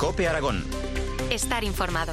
COPE Aragón. Estar informado.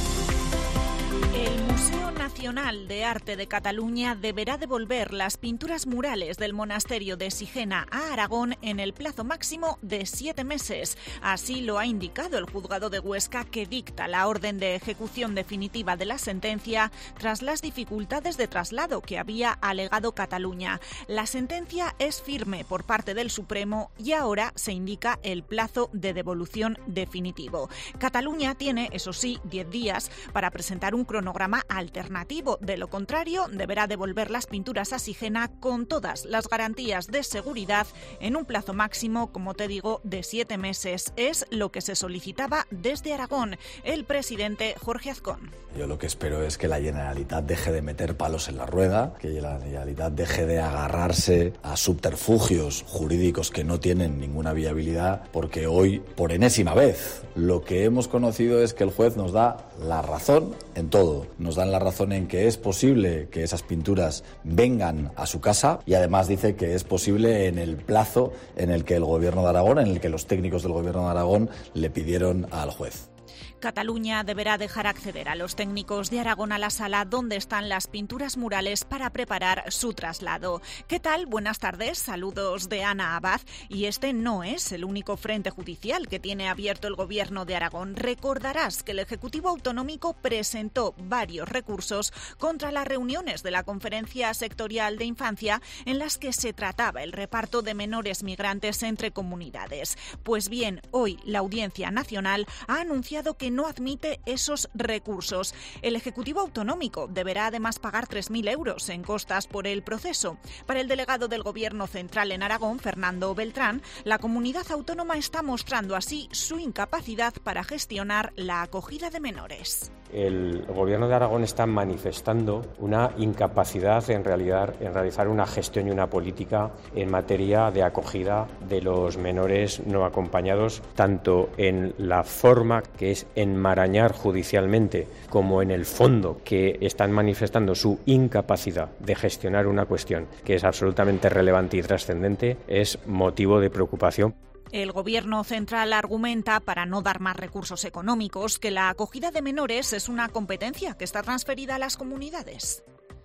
El Museo Nacional de Arte de Cataluña deberá devolver las pinturas murales del monasterio de Sigena a Aragón en el plazo máximo de 7 meses. Así lo ha indicado el juzgado de Huesca, que dicta la orden de ejecución definitiva de la sentencia tras las dificultades de traslado que había alegado Cataluña. La sentencia es firme por parte del Supremo y ahora se indica el plazo de devolución definitivo. Cataluña tiene, eso sí, 10 días para presentar un cronograma alternativo. De lo contrario, deberá devolver las pinturas a Sigena con todas las garantías de seguridad en un plazo máximo, como te digo, de 7 meses. Es lo que se solicitaba desde Aragón. El presidente Jorge Azcón. Yo lo que espero es que la Generalitat deje de meter palos en la rueda, que la Generalitat deje de agarrarse a subterfugios jurídicos que no tienen ninguna viabilidad, porque hoy, por enésima vez, lo que hemos conocido es que el juez nos da la razón en todo. Nos dan la razón en que es posible que esas pinturas vengan a su casa y además dice que es posible en el plazo en el que el Gobierno de Aragón, en el que los técnicos del Gobierno de Aragón le pidieron al juez. Cataluña deberá dejar acceder a los técnicos de Aragón a la sala donde están las pinturas murales para preparar su traslado. ¿Qué tal? Buenas tardes, saludos de Ana Abad. Y este no es el único frente judicial que tiene abierto el Gobierno de Aragón. Recordarás que el Ejecutivo Autonómico presentó varios recursos contra las reuniones de la Conferencia Sectorial de Infancia en las que se trataba el reparto de menores migrantes entre comunidades. Pues bien, hoy la Audiencia Nacional ha anunciado que no admite esos recursos. El Ejecutivo Autonómico deberá además pagar 3.000 euros en costas por el proceso. Para el delegado del Gobierno Central en Aragón, Fernando Beltrán, la comunidad autónoma está mostrando así su incapacidad para gestionar la acogida de menores. El Gobierno de Aragón está manifestando una incapacidad en realizar una gestión y una política en materia de acogida de los menores no acompañados, tanto en la forma, que es enmarañar judicialmente, como en el fondo, que están manifestando su incapacidad de gestionar una cuestión que es absolutamente relevante y trascendente. Es motivo de preocupación. El Gobierno central argumenta, para no dar más recursos económicos, que la acogida de menores es una competencia que está transferida a las comunidades.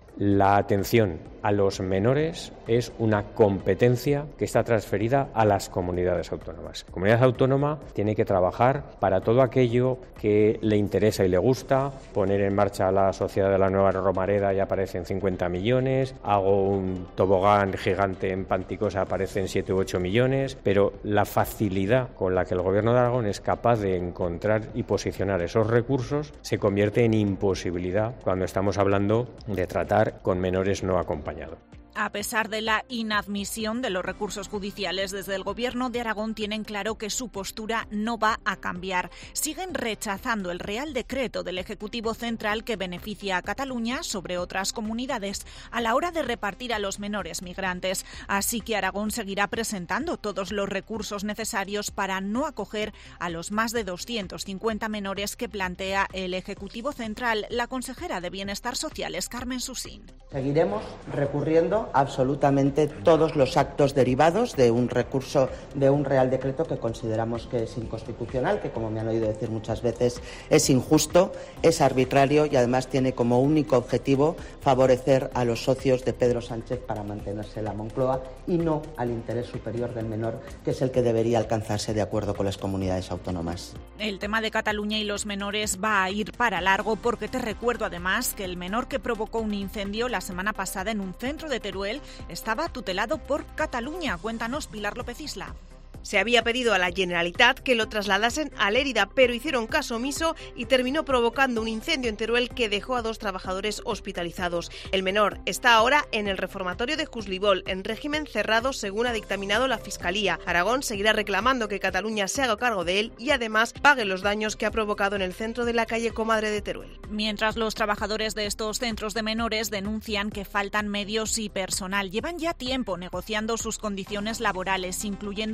La atención a los menores es una competencia que está transferida a las comunidades autónomas. La comunidad autónoma tiene que trabajar para todo aquello que le interesa y le gusta, poner en marcha la Sociedad de la Nueva Romareda y aparecen 50 millones, hago un tobogán gigante en Panticosa, aparecen 7 u 8 millones, pero la facilidad con la que el Gobierno de Aragón es capaz de encontrar y posicionar esos recursos se convierte en imposibilidad cuando estamos hablando de tratar con menores no acompañados. A pesar de la inadmisión de los recursos judiciales, desde el Gobierno de Aragón tienen claro que su postura no va a cambiar. Siguen rechazando el Real Decreto del Ejecutivo Central que beneficia a Cataluña sobre otras comunidades a la hora de repartir a los menores migrantes. Así que Aragón seguirá presentando todos los recursos necesarios para no acoger a los más de 250 menores que plantea el Ejecutivo Central. La consejera de Bienestar Social es Carmen Susín. Seguiremos recurriendo absolutamente todos los actos derivados de un recurso, de un Real Decreto que consideramos que es inconstitucional, que, como me han oído decir muchas veces, es injusto, es arbitrario y además tiene como único objetivo favorecer a los socios de Pedro Sánchez para mantenerse en la Moncloa y no al interés superior del menor, que es el que debería alcanzarse de acuerdo con las comunidades autónomas. El tema de Cataluña y los menores va a ir para largo, porque te recuerdo además que el menor que provocó un incendio la semana pasada en un centro de Teruel estaba tutelado por Cataluña. Cuéntanos, Pilar López Isla. Se había pedido a la Generalitat que lo trasladasen a Lérida, pero hicieron caso omiso y terminó provocando un incendio en Teruel que dejó a 2 trabajadores hospitalizados. El menor está ahora en el reformatorio de Juslibol, en régimen cerrado según ha dictaminado la Fiscalía. Aragón seguirá reclamando que Cataluña se haga cargo de él y además pague los daños que ha provocado en el centro de la calle Comadre de Teruel. Mientras los trabajadores de estos centros de menores denuncian que faltan medios y personal. Llevan ya tiempo negociando sus condiciones laborales, incluyendo, por ejemplo,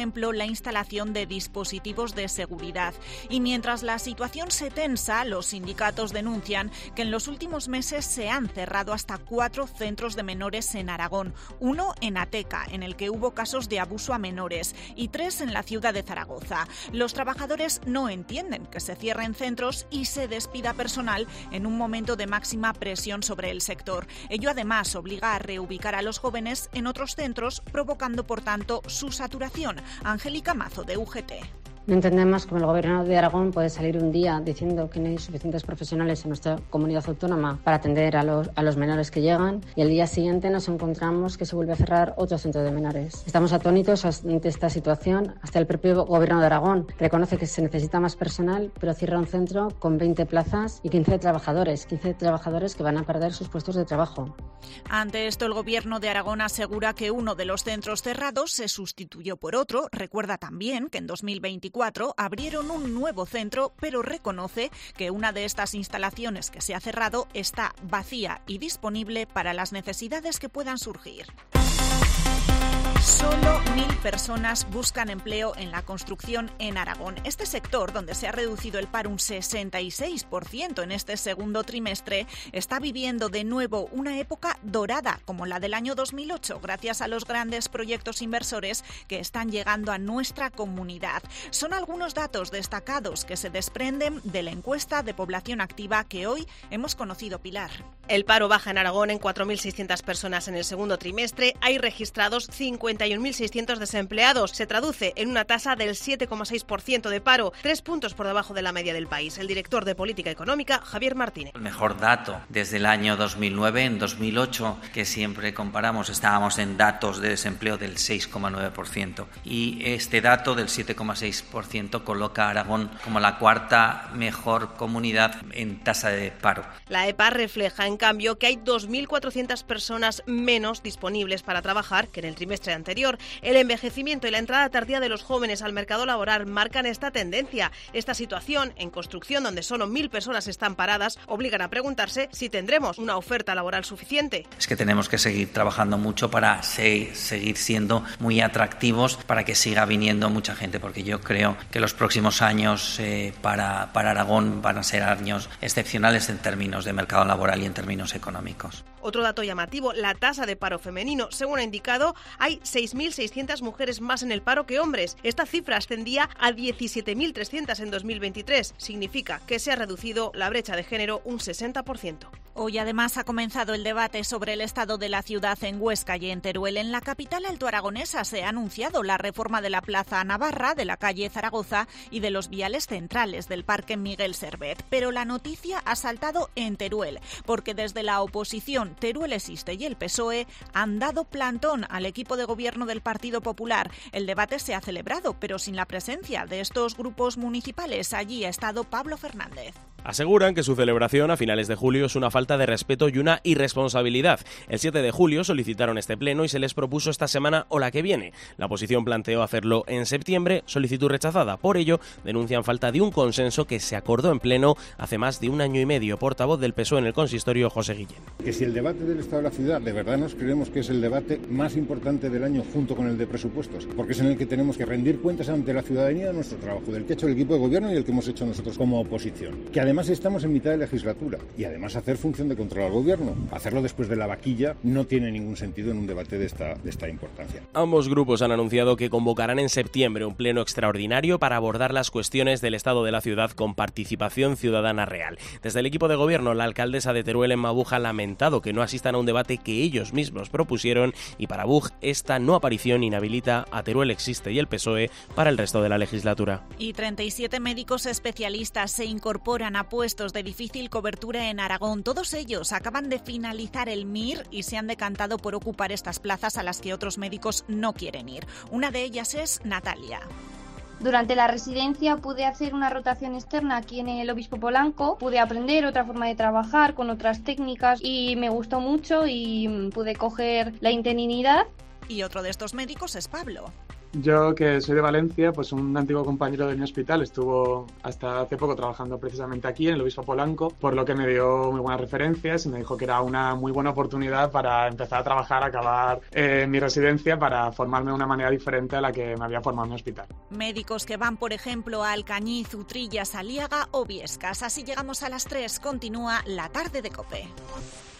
ejemplo, la instalación de dispositivos de seguridad. Y mientras la situación se tensa, los sindicatos denuncian que en los últimos meses se han cerrado hasta 4 centros de menores en Aragón, uno en Ateca, en el que hubo casos de abuso a menores, y 3 en la ciudad de Zaragoza. Los trabajadores no entienden que se cierren centros y se despida personal en un momento de máxima presión sobre el sector. Ello además obliga a reubicar a los jóvenes en otros centros, provocando por tanto su saturación. Angélica Mazo, de UGT. No entendemos cómo el Gobierno de Aragón puede salir un día diciendo que no hay suficientes profesionales en nuestra comunidad autónoma para atender a los menores que llegan, y al día siguiente nos encontramos que se vuelve a cerrar otro centro de menores. Estamos atónitos ante esta situación. Hasta el propio Gobierno de Aragón reconoce que se necesita más personal, pero cierra un centro con 20 plazas y 15 trabajadores que van a perder sus puestos de trabajo. Ante esto, el Gobierno de Aragón asegura que uno de los centros cerrados se sustituyó por otro. Recuerda también que en 2024 abrieron un nuevo centro, pero reconoce que una de estas instalaciones que se ha cerrado está vacía y disponible para las necesidades que puedan surgir. Solo 1.000 personas buscan empleo en la construcción en Aragón. Este sector, donde se ha reducido el paro un 66% en este segundo trimestre, está viviendo de nuevo una época dorada como la del año 2008, gracias a los grandes proyectos inversores que están llegando a nuestra comunidad. Son algunos datos destacados que se desprenden de la encuesta de población activa que hoy hemos conocido, Pilar. El paro baja en Aragón en 4.600 personas en el segundo trimestre. Hay registrados 51.600 desempleados. Se traduce en una tasa del 7,6% de paro, 3 puntos por debajo de la media del país. El director de Política Económica, Javier Martínez. El mejor dato desde el año 2009. En 2008, que siempre comparamos, estábamos en datos de desempleo del 6,9%. Y este dato del 7,6% coloca a Aragón como la 4ª mejor comunidad en tasa de paro. La EPA refleja, en cambio, que hay 2.400 personas menos disponibles para trabajar que en el trimestre anterior. El envejecimiento y la entrada tardía de los jóvenes al mercado laboral marcan esta tendencia. Esta situación, en construcción donde solo 1.000 personas están paradas, obligan a preguntarse si tendremos una oferta laboral suficiente. Es que tenemos que seguir trabajando mucho para seguir siendo muy atractivos, para que siga viniendo mucha gente, porque yo creo que los próximos años para Aragón van a ser años excepcionales en términos de mercado laboral y en términos económicos. Otro dato llamativo, la tasa de paro femenino. Según ha indicado, hay 6.600 mujeres más en el paro que hombres. Esta cifra ascendía a 17.300 en 2023. Significa que se ha reducido la brecha de género un 60%. Hoy además ha comenzado el debate sobre el estado de la ciudad en Huesca y en Teruel. En la capital altoaragonesa se ha anunciado la reforma de la Plaza Navarra, de la calle Zaragoza y de los viales centrales del Parque Miguel Servet. Pero la noticia ha saltado en Teruel, porque desde la oposición Teruel Existe y el PSOE han dado plantón al equipo de gobierno del Partido Popular. El debate se ha celebrado, pero sin la presencia de estos grupos municipales. Allí ha estado Pablo Fernández. Aseguran que su celebración a finales de julio es una falta de respeto y una irresponsabilidad. El 7 de julio solicitaron este pleno y se les propuso esta semana o la que viene. La oposición planteó hacerlo en septiembre, solicitud rechazada. Por ello, denuncian falta de un consenso que se acordó en pleno hace más de un año y medio. Portavoz del PSOE en el consistorio, José Guillén. Que si el debate del Estado de la ciudad, de verdad nos creemos que es el debate más importante del año junto con el de presupuestos, porque es en el que tenemos que rendir cuentas ante la ciudadanía de nuestro trabajo, del que ha hecho el equipo de gobierno y el que hemos hecho nosotros como oposición. Que además estamos en mitad de legislatura y además hacer función de control al gobierno. Hacerlo después de la vaquilla no tiene ningún sentido en un debate de esta importancia. Ambos grupos han anunciado que convocarán en septiembre un pleno extraordinario para abordar las cuestiones del estado de la ciudad con participación ciudadana real. Desde el equipo de gobierno, la alcaldesa de Teruel, Emma Buj, ha lamentado que no asistan a un debate que ellos mismos propusieron y para Buj esta no aparición inhabilita a Teruel Existe y el PSOE para el resto de la legislatura. Y 37 médicos especialistas se incorporan a puestos de difícil cobertura en Aragón. Todos ellos acaban de finalizar el MIR y se han decantado por ocupar estas plazas a las que otros médicos no quieren ir. Una de ellas es Natalia. Durante la residencia pude hacer una rotación externa aquí en el Obispo Polanco, pude aprender otra forma de trabajar con otras técnicas y me gustó mucho y pude coger la interinidad. Y otro de estos médicos es Pablo. Yo, que soy de Valencia, pues un antiguo compañero de mi hospital estuvo hasta hace poco trabajando precisamente aquí en el Obispo Polanco, por lo que me dio muy buenas referencias y me dijo que era una muy buena oportunidad para empezar a trabajar, acabar mi residencia, para formarme de una manera diferente a la que me había formado en mi hospital. Médicos que van, por ejemplo, a Alcañiz, Utrilla, Aliaga o Viescas. Así llegamos a las 3. Continúa la tarde de COPE.